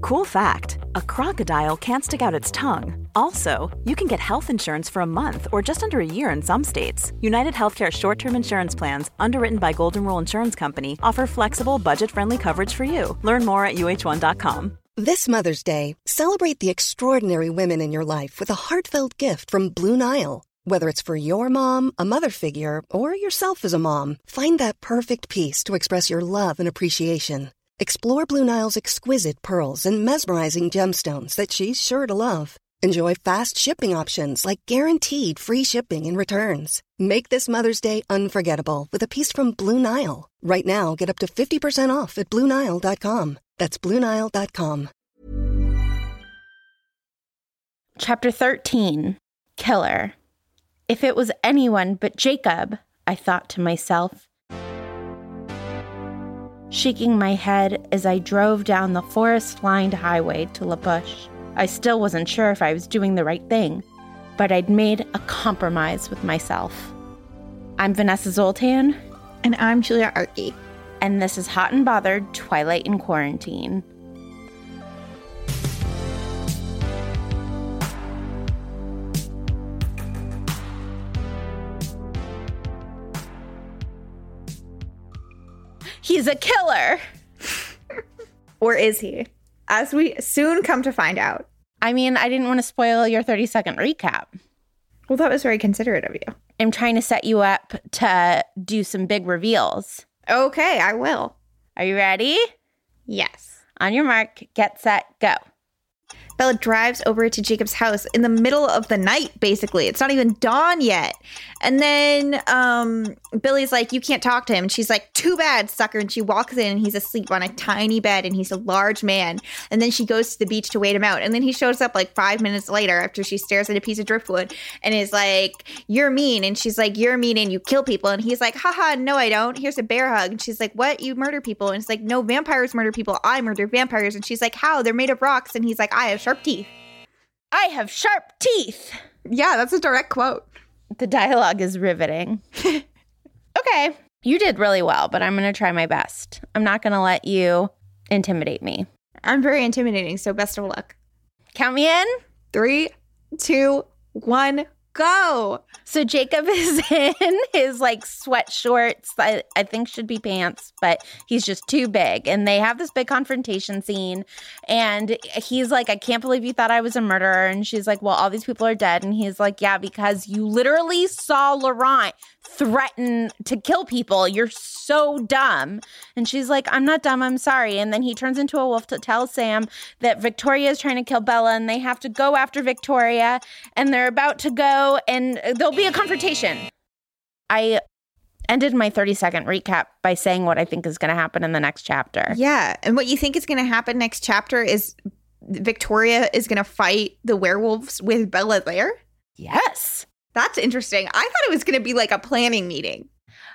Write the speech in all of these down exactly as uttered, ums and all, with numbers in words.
Cool fact, a crocodile can't stick out its tongue. Also, you can get health insurance for a month or just under a year in some states. United Healthcare short-term insurance plans, underwritten by Golden Rule Insurance Company, offer flexible, budget-friendly coverage for you. Learn more at U H one dot com. This Mother's Day, celebrate the extraordinary women in your life with a heartfelt gift from Blue Nile. Whether it's for your mom, a mother figure, or yourself as a mom, find that perfect piece to express your love and appreciation. Explore Blue Nile's exquisite pearls and mesmerizing gemstones that she's sure to love. Enjoy fast shipping options like guaranteed free shipping and returns. Make this Mother's Day unforgettable with a piece from Blue Nile. Right now, get up to fifty percent off at Blue Nile dot com. That's Blue Nile dot com. Chapter thirteen, Killer. If it was anyone but Jacob, I thought to myself, shaking my head as I drove down the forest-lined highway to La Push. I still wasn't sure if I was doing the right thing, but I'd made a compromise with myself. I'm Vanessa Zoltan. And I'm Julia Arky. And this is Hot and Bothered, Twilight in Quarantine. He's a killer! Or is he? As we soon come to find out. I mean, I didn't want to spoil your thirty-second recap. Well, that was very considerate of you. I'm trying to set you up to do some big reveals. Okay, I will. Are you ready? Yes. On your mark, get set, go. Bella drives over to Jacob's house in the middle of the night, basically. It's not even dawn yet. And then um, Billy's like, you can't talk to him. And she's like, too bad, sucker. And she walks in and he's asleep on a tiny bed and he's a large man. And then she goes to the beach to wait him out. And then he shows up like five minutes later after she stares at a piece of driftwood and is like, you're mean. And she's like, you're mean and you kill people. And he's like, haha, no, I don't. Here's a bear hug. And she's like, what? You murder people? And it's like, no, vampires murder people. I murder vampires. And she's like, how? They're made of rocks. And he's like, I have sharp teeth. I have sharp teeth. Yeah, that's a direct quote. The dialogue is riveting. Okay, you did really well, but I'm going to try my best. I'm not going to let you intimidate me. I'm very intimidating, so best of luck. Count me in. Three, two, one, go. So Jacob is in his like sweat shorts, I, I think should be pants, but he's just too big. And they have this big confrontation scene. And he's like, I can't believe you thought I was a murderer. And she's like, well, all these people are dead. And he's like, yeah, because you literally saw Laurent threaten to kill people. You're so dumb. And she's like, I'm not dumb. I'm sorry. And then he turns into a wolf to tell Sam that Victoria is trying to kill Bella and they have to go after Victoria. And they're about to go and they'll be a confrontation. I ended my thirty-second recap by saying what I think is going to happen in the next chapter. Yeah. And what you think is going to happen next chapter is Victoria is going to fight the werewolves with Bella there? Yes. That's interesting. I thought it was going to be like a planning meeting.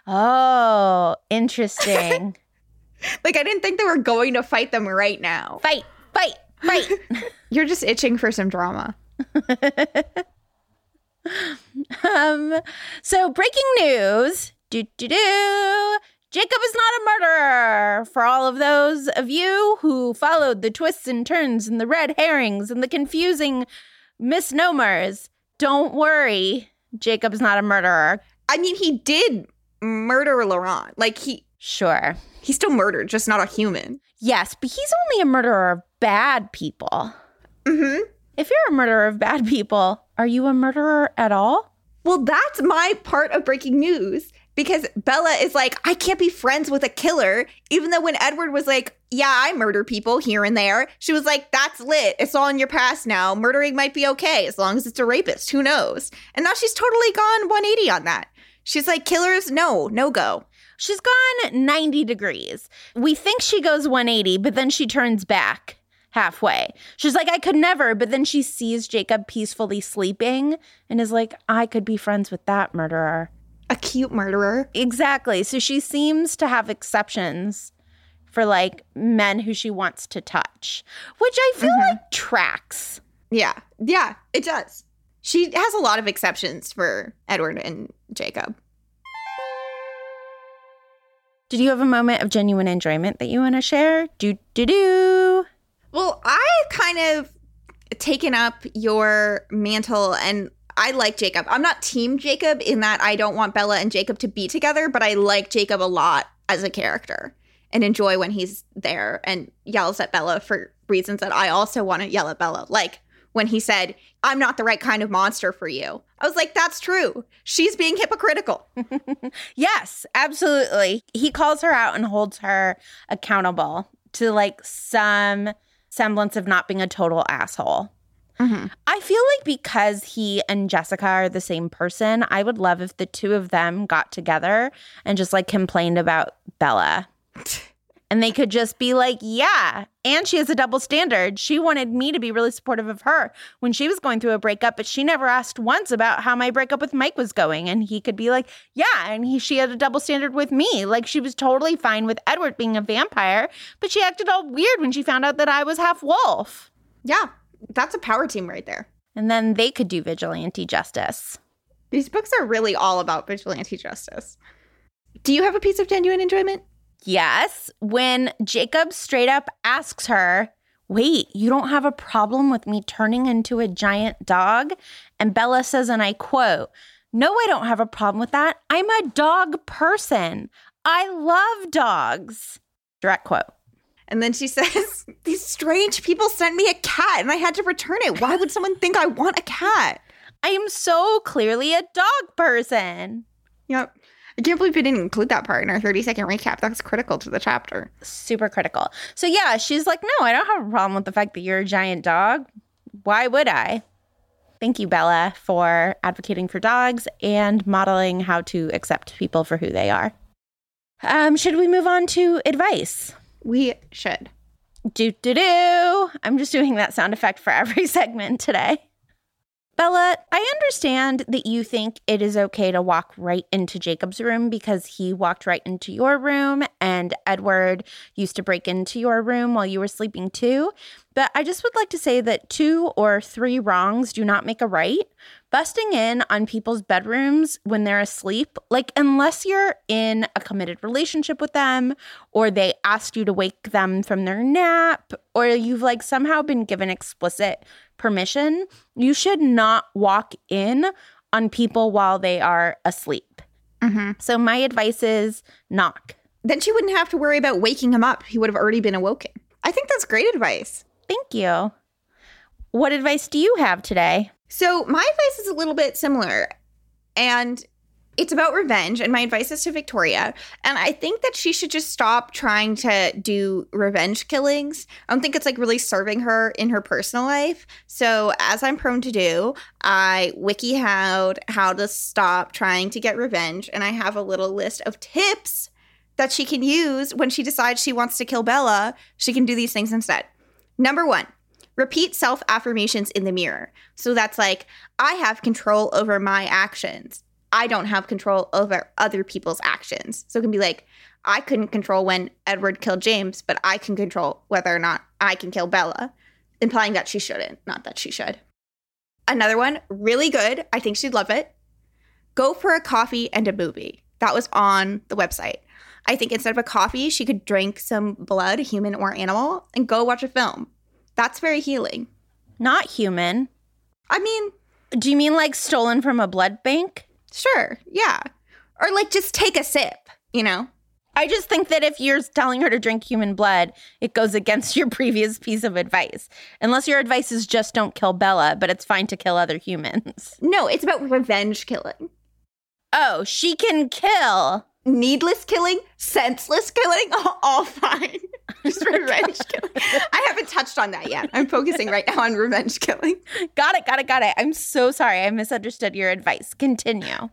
Oh, interesting. Like, I didn't think they were going to fight them right now. Fight, fight, fight. You're just itching for some drama. um. So, breaking news. Do, do, do. Jacob is not a murderer. For all of those of you who followed the twists and turns and the red herrings and the confusing misnomers, don't worry. Jacob's not a murderer. I mean, he did murder Laurent. Like, he... Sure. He's still murdered, just not a human. Yes, but he's only a murderer of bad people. Mm-hmm. If you're a murderer of bad people, are you a murderer at all? Well, that's my part of breaking news. Because Bella is like, I can't be friends with a killer. Even though when Edward was like, yeah, I murder people here and there. She was like, that's lit. It's all in your past now. Murdering might be okay as long as it's a rapist. Who knows? And now she's totally gone one eighty on that. She's like, killers, no, no go. She's gone ninety degrees. We think she goes one eighty, but then she turns back halfway. She's like, I could never. But then she sees Jacob peacefully sleeping and is like, I could be friends with that murderer. A cute murderer. Exactly. So she seems to have exceptions for like men who she wants to touch, which I feel mm-hmm. like tracks. Yeah. Yeah, it does. She has a lot of exceptions for Edward and Jacob. Did you have a moment of genuine enjoyment that you want to share? Do, do, do. Well, I kind of taken up your mantle, and I like Jacob. I'm not team Jacob in that I don't want Bella and Jacob to be together, but I like Jacob a lot as a character and enjoy when he's there and yells at Bella for reasons that I also want to yell at Bella. Like when he said, I'm not the right kind of monster for you. I was like, that's true. She's being hypocritical. Yes, absolutely. He calls her out and holds her accountable to like some semblance of not being a total asshole. Mm-hmm. I feel like because he and Jessica are the same person, I would love if the two of them got together and just like complained about Bella. And they could just be like, yeah, and she has a double standard. She wanted me to be really supportive of her when she was going through a breakup, but she never asked once about how my breakup with Mike was going. And he could be like, yeah, and he, she had a double standard with me. Like she was totally fine with Edward being a vampire, but she acted all weird when she found out that I was half wolf. Yeah, that's a power team right there. And then they could do vigilante justice. These books are really all about vigilante justice. Do you have a piece of genuine enjoyment? Yes, when Jacob straight up asks her, wait, you don't have a problem with me turning into a giant dog? And Bella says, and I quote, no, I don't have a problem with that. I'm a dog person. I love dogs. Direct quote. And then she says, these strange people sent me a cat and I had to return it. Why would someone think I want a cat? I am so clearly a dog person. Yep. I can't believe we didn't include that part in our thirty second recap. That's critical to the chapter. Super critical. So yeah, she's like, no, I don't have a problem with the fact that you're a giant dog. Why would I? Thank you, Bella, for advocating for dogs and modeling how to accept people for who they are. Um, should we move on to advice? We should. Do do do. I'm just doing that sound effect for every segment today. Bella, I understand that you think it is okay to walk right into Jacob's room because he walked right into your room and Edward used to break into your room while you were sleeping too. But I just would like to say that two or three wrongs do not make a right. Busting in on people's bedrooms when they're asleep, like unless you're in a committed relationship with them or they asked you to wake them from their nap or you've like somehow been given explicit permission, you should not walk in on people while they are asleep. Mm-hmm. So my advice is knock. Then she wouldn't have to worry about waking him up. He would have already been awoken. I think that's great advice. Thank you. What advice do you have today? So my advice is a little bit similar, and it's about revenge, and my advice is to Victoria. And I think that she should just stop trying to do revenge killings. I don't think it's like really serving her in her personal life. So as I'm prone to do, I wiki-howed how to stop trying to get revenge, and I have a little list of tips that she can use when she decides she wants to kill Bella. She can do these things instead. Number one. Repeat self-affirmations in the mirror. So that's like, I have control over my actions. I don't have control over other people's actions. So it can be like, I couldn't control when Edward killed James, but I can control whether or not I can kill Bella, implying that she shouldn't, not that she should. Another one, really good. I think she'd love it. Go for a coffee and a movie. That was on the website. I think instead of a coffee, she could drink some blood, human or animal, and go watch a film. That's very healing. Not human. I mean... Do you mean like stolen from a blood bank? Sure, yeah. Or like just take a sip, you know? I just think that if you're telling her to drink human blood, it goes against your previous piece of advice. Unless your advice is just don't kill Bella, but it's fine to kill other humans. No, it's about revenge killing. Oh, she can kill. Needless killing, senseless killing, all, all fine. Just revenge killing. I haven't touched on that yet. I'm focusing right now on revenge killing. Got it, got it, got it. I'm so sorry. I misunderstood your advice. Continue.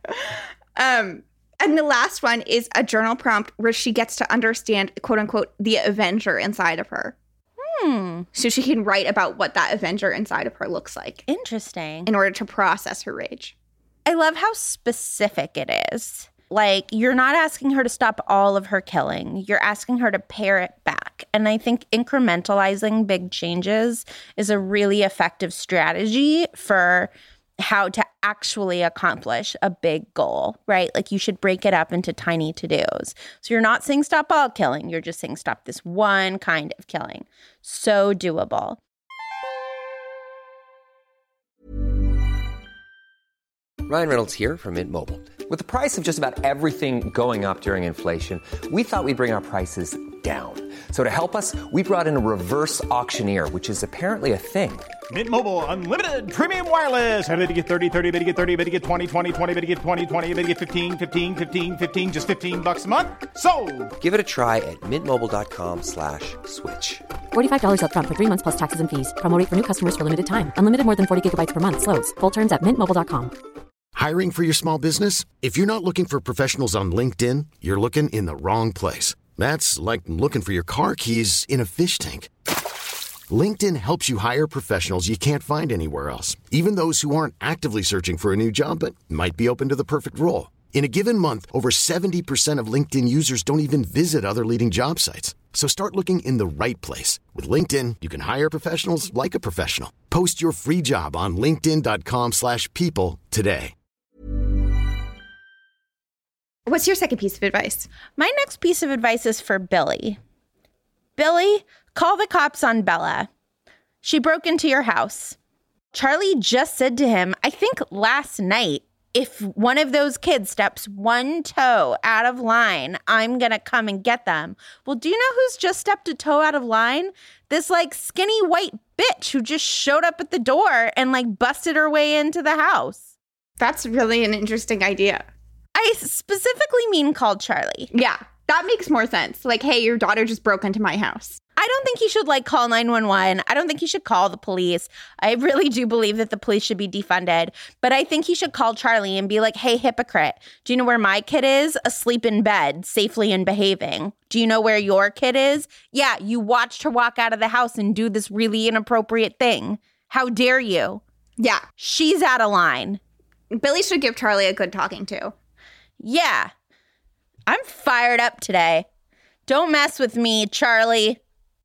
Um, and the last one is a journal prompt where she gets to understand, quote unquote, the Avenger inside of her. Hmm. So she can write about what that Avenger inside of her looks like. Interesting. In order to process her rage. I love how specific it is. Like, you're not asking her to stop all of her killing. You're asking her to pare it back. And I think incrementalizing big changes is a really effective strategy for how to actually accomplish a big goal, right? Like, you should break it up into tiny to-dos. So you're not saying stop all killing. You're just saying stop this one kind of killing. So doable. Ryan Reynolds here from Mint Mobile. With the price of just about everything going up during inflation, we thought we'd bring our prices down. So to help us, we brought in a reverse auctioneer, which is apparently a thing. Mint Mobile Unlimited Premium Wireless. How to get thirty, thirty, how to get thirty, how to get twenty, twenty, twenty, how to get twenty, twenty, how to get fifteen, fifteen, fifteen, fifteen, just fifteen bucks a month? Sold! Give it a try at mintmobile.com slash switch. forty-five dollars up front for three months plus taxes and fees. Promo rate for new customers for limited time. Unlimited more than forty gigabytes per month. Slows full terms at mint mobile dot com. Hiring for your small business? If you're not looking for professionals on LinkedIn, you're looking in the wrong place. That's like looking for your car keys in a fish tank. LinkedIn helps you hire professionals you can't find anywhere else, even those who aren't actively searching for a new job but might be open to the perfect role. In a given month, over seventy percent of LinkedIn users don't even visit other leading job sites. So start looking in the right place. With LinkedIn, you can hire professionals like a professional. Post your free job on linkedin.com slash people today. What's your second piece of advice? My next piece of advice is for Billy. Billy, call the cops on Bella. She broke into your house. Charlie just said to him, I think last night, if one of those kids steps one toe out of line, I'm going to come and get them. Well, do you know who's just stepped a toe out of line? This like skinny white bitch who just showed up at the door and like busted her way into the house. That's really an interesting idea. I specifically mean called Charlie. Yeah, that makes more sense. Like, hey, your daughter just broke into my house. I don't think he should like call nine one one. I don't think he should call the police. I really do believe that the police should be defunded. But I think he should call Charlie and be like, hey, hypocrite, do you know where my kid is? Asleep in bed, safely and behaving. Do you know where your kid is? Yeah, you watched her walk out of the house and do this really inappropriate thing. How dare you? Yeah. She's out of line. Billy should give Charlie a good talking to. Yeah. I'm fired up today. Don't mess with me, Charlie.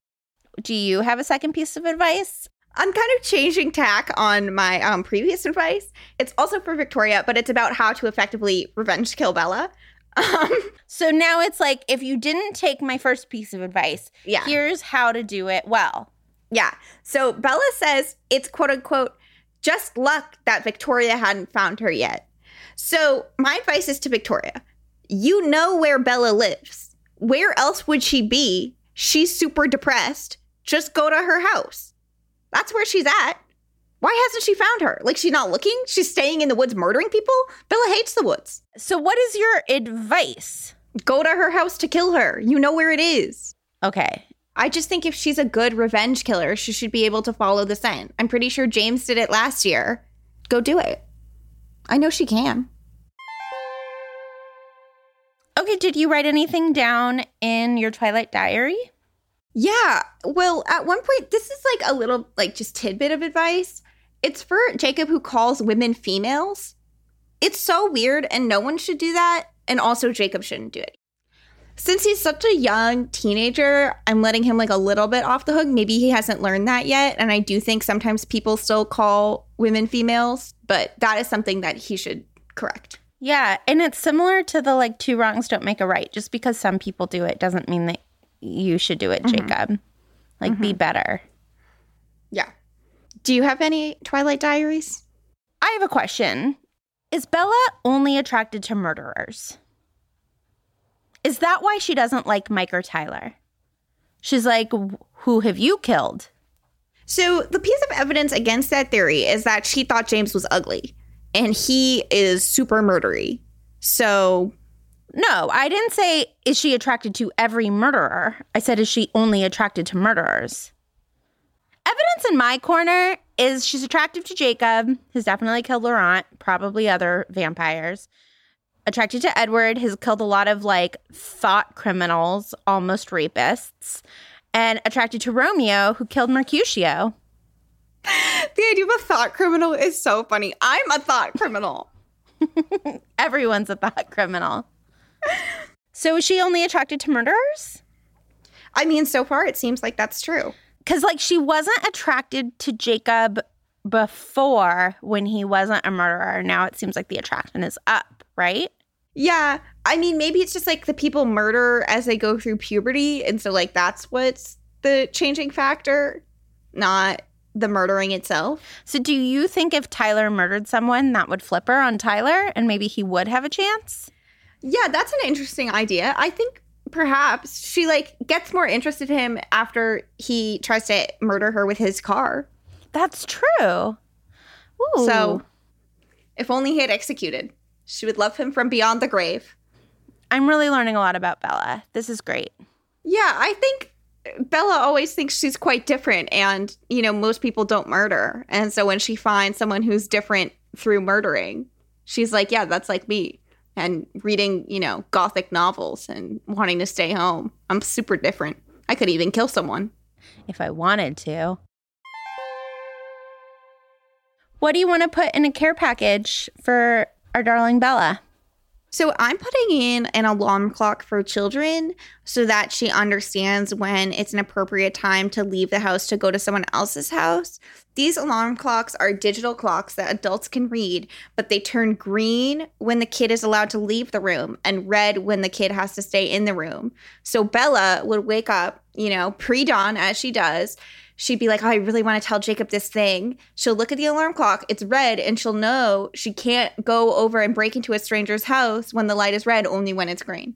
Do you have a second piece of advice? I'm kind of changing tack on my um, previous advice. It's also for Victoria, but it's about how to effectively revenge kill Bella. Um, so now it's like, if you didn't take my first piece of advice, yeah. here's how to do it well. Yeah. So Bella says it's quote unquote, just luck that Victoria hadn't found her yet. So my advice is to Victoria. You know where Bella lives. Where else would she be? She's super depressed. Just go to her house. That's where she's at. Why hasn't she found her? Like, she's not looking? She's staying in the woods murdering people? Bella hates the woods. So what is your advice? Go to her house to kill her. You know where it is. Okay. I just think if she's a good revenge killer, she should be able to follow the scent. I'm pretty sure James did it last year. Go do it. I know she can. Okay, did you write anything down in your Twilight diary? Yeah. Well, at one point, this is like a little, like, just tidbit of advice. It's for Jacob, who calls women females. It's so weird, and no one should do that. And also, Jacob shouldn't do it. Since he's such a young teenager, I'm letting him like a little bit off the hook. Maybe he hasn't learned that yet. And I do think sometimes people still call women females, but that is something that he should correct. Yeah. And it's similar to the like two wrongs don't make a right. Just because some people do it doesn't mean that you should do it, mm-hmm. Jacob. Like, mm-hmm. be better. Yeah. Do you have any Twilight diaries? I have a question. Is Bella only attracted to murderers? Is that why she doesn't like Mike or Tyler? She's like, who have you killed? So the piece of evidence against that theory is that she thought James was ugly. And he is super murdery. So... No, I didn't say, is she attracted to every murderer? I said, is she only attracted to murderers? Evidence in my corner is she's attracted to Jacob, who's definitely killed Laurent, probably other vampires. Attracted to Edward, has killed a lot of, like, thought criminals, almost rapists. And attracted to Romeo, who killed Mercutio. The idea of a thought criminal is so funny. I'm a thought criminal. Everyone's a thought criminal. So is she only attracted to murderers? I mean, so far it seems like that's true. Because, like, she wasn't attracted to Jacob before when he wasn't a murderer. Now it seems like the attraction is up, right? Yeah. I mean, maybe it's just like the people murder as they go through puberty. And so, like, that's what's the changing factor. Not the murdering itself. So do you think if Tyler murdered someone, that would flip her on Tyler and maybe he would have a chance? Yeah, that's an interesting idea. I think perhaps she like gets more interested in him after he tries to murder her with his car. That's true. Ooh. So if only he had executed, she would love him from beyond the grave. I'm really learning a lot about Bella. This is great. Yeah, I think Bella always thinks she's quite different, and, you know, most people don't murder. And so when she finds someone who's different through murdering, she's like, yeah, that's like me. And reading, you know, gothic novels and wanting to stay home. I'm super different. I could even kill someone. If I wanted to. What do you want to put in a care package for our darling Bella? So I'm putting in an alarm clock for children so that she understands when it's an appropriate time to leave the house to go to someone else's house. These alarm clocks are digital clocks that adults can read, but they turn green when the kid is allowed to leave the room and red when the kid has to stay in the room. So Bella would wake up, you know, pre-dawn as she does. She'd be like, oh, I really want to tell Jacob this thing. She'll look at the alarm clock. It's red, and she'll know she can't go over and break into a stranger's house when the light is red, only when it's green.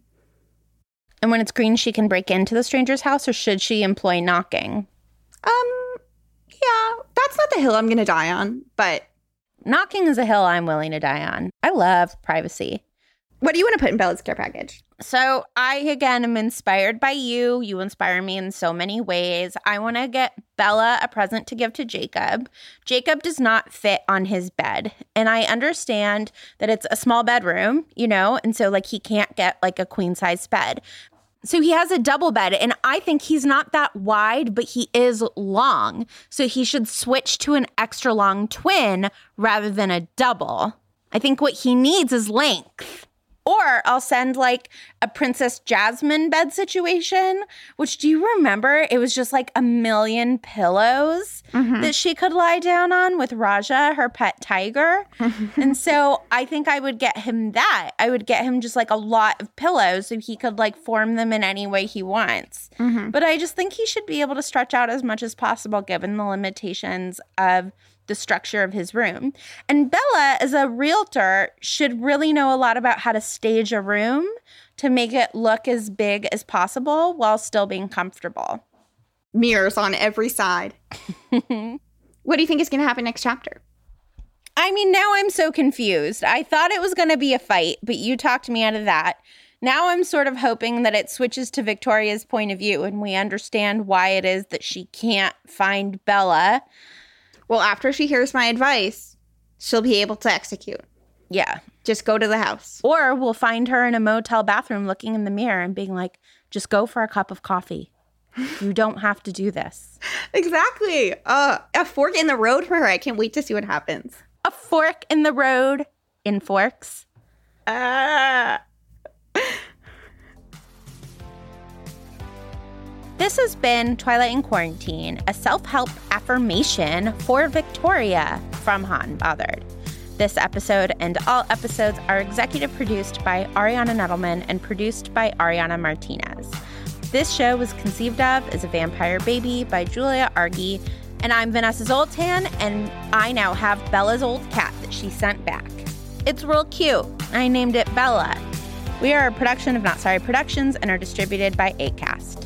And when it's green, she can break into the stranger's house, or should she employ knocking? Um, yeah, that's not the hill I'm going to die on, but... Knocking is a hill I'm willing to die on. I love privacy. What do you want to put in Bella's care package? So I, again, am inspired by you. You inspire me in so many ways. I want to get Bella a present to give to Jacob. Jacob does not fit on his bed. And I understand that it's a small bedroom, you know, and so like he can't get like a queen size bed. So he has a double bed, and I think he's not that wide, but he is long. So he should switch to an extra long twin rather than a double. I think what he needs is length. Or I'll send like a Princess Jasmine bed situation, which, do you remember? It was just like a million pillows mm-hmm. that she could lie down on with Raja, her pet tiger. And so I think I would get him that. I would get him just like a lot of pillows so he could like form them in any way he wants. Mm-hmm. But I just think he should be able to stretch out as much as possible given the limitations of the structure of his room. And Bella, as a realtor, should really know a lot about how to stage a room to make it look as big as possible while still being comfortable. Mirrors on every side. What do you think is going to happen next chapter? I mean, now I'm so confused. I thought it was going to be a fight, but you talked me out of that. Now I'm sort of hoping that it switches to Victoria's point of view and we understand why it is that she can't find Bella. Well, after she hears my advice, she'll be able to execute. Yeah. Just go to the house. Or we'll find her in a motel bathroom looking in the mirror and being like, just go for a cup of coffee. You don't have to do this. Exactly. Uh, a fork in the road for her. I can't wait to see what happens. A fork in the road in Forks. Ah. Uh. This has been Twilight in Quarantine, a self-help affirmation for Victoria from Hot and Bothered. This episode and all episodes are executive produced by Ariana Nettleman and produced by Ariana Martinez. This show was conceived of as a vampire baby by Julia Argy, and I'm Vanessa Zoltan, and I now have Bella's old cat that she sent back. It's real cute. I named it Bella. We are a production of Not Sorry Productions and are distributed by Acast.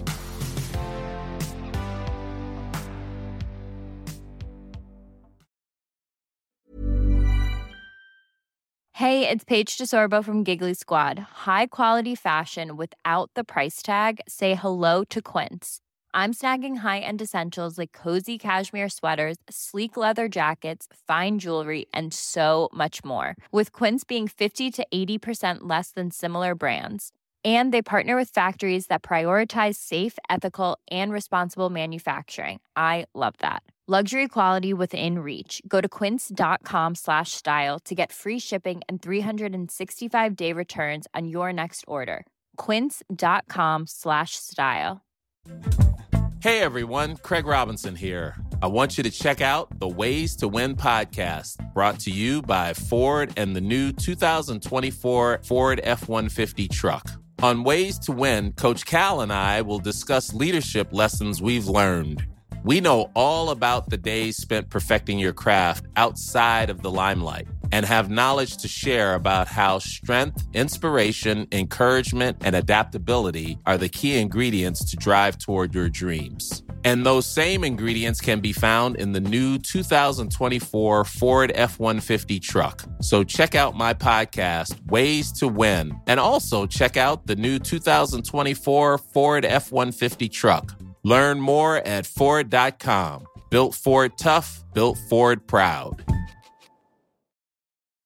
Hey, it's Paige DeSorbo from Giggly Squad. High quality fashion without the price tag. Say hello to Quince. I'm snagging high-end essentials like cozy cashmere sweaters, sleek leather jackets, fine jewelry, and so much more. With Quince being fifty to eighty percent less than similar brands. And they partner with factories that prioritize safe, ethical, and responsible manufacturing. I love that. Luxury quality within reach. Go to quince.com slash style to get free shipping and three sixty-five day returns on your next order. Quince.com slash style. Hey everyone, Craig Robinson here. I want you to check out the Ways to Win podcast, brought to you by Ford and the new two thousand twenty-four Ford F one fifty truck. On Ways to Win, Coach Cal and I will discuss leadership lessons we've learned. We know all about the days spent perfecting your craft outside of the limelight and have knowledge to share about how strength, inspiration, encouragement, and adaptability are the key ingredients to drive toward your dreams. And those same ingredients can be found in the new two thousand twenty-four Ford F one fifty truck. So check out my podcast, Ways to Win, and also check out the new two thousand twenty-four Ford F one fifty truck. Learn more at Ford dot com. Built Ford tough, built Ford proud.